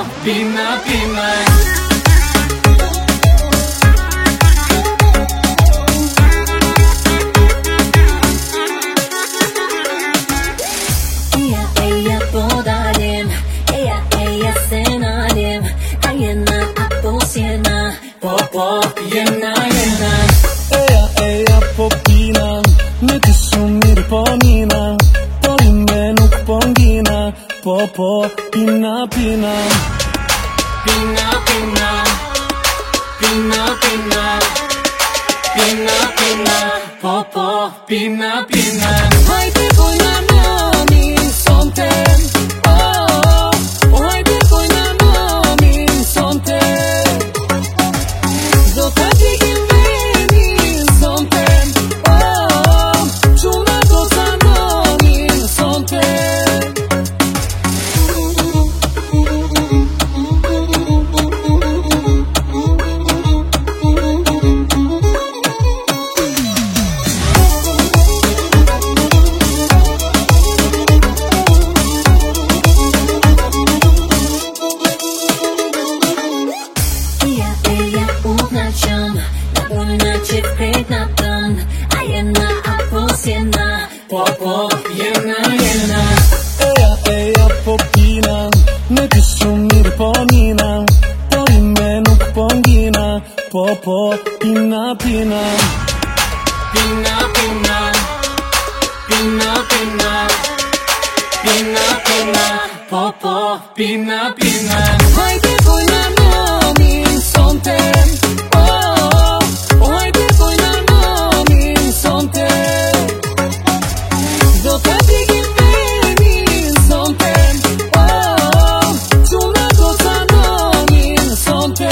pina, pina. Ella podalim, ella senalim, ayena aposiena, Popo, jena, jena. Eja po pina, me ty shumë mirë po nina, po i me nuk po ngina, po, pina, pina. Pina, pina. Pina, pina. Pina, pina. Popo, pina, pina. Hajde bojna nomin sonte, hajde bojna nomin sonte, do të dikim venin sonte, quna do të nomin sonte. Popo, jena, jena. Eja po pina, me ty shumë mirë po nina, po i me nuk po ngina, po, pina, pina. Pina, pina. Pina, pina. Pina, pina. Popo, pina, pina. Hajde bojna nomin sonte, hajde bojna nomin sonte, do të dikim venin sonte, quna do të nomin sonte.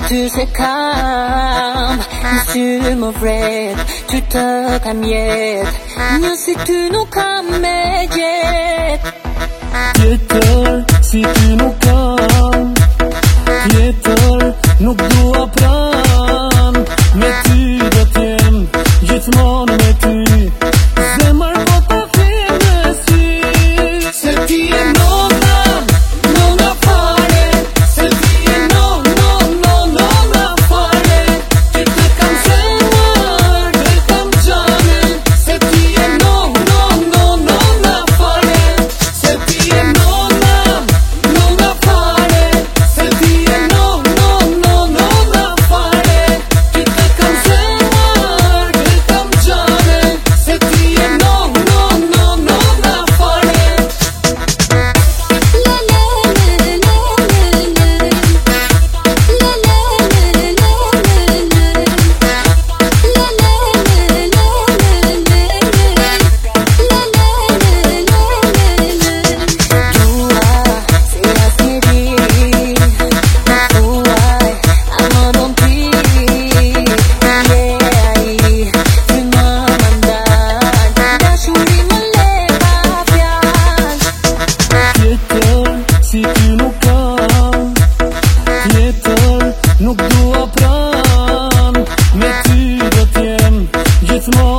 tu se kam Në sy më vret Ty të kam jet Një si ty nuk kam me gjet Tjetër si ty nuk kam Tjetër nuk dua pran Me ty do t'jem Gjithmonë me ty Zemër po të them në sy Se ti e nona fare Se ti e nona fare Ti të kam zemër, të kam gjane Se ti e nona fare Se ti e nona fare Se ti e nona fare Ti të kam zemër, të kam gjane Se ti e nona fare Si ty nuk kam Tjetër nuk dua pran Me ty do t'jem Gjithmonë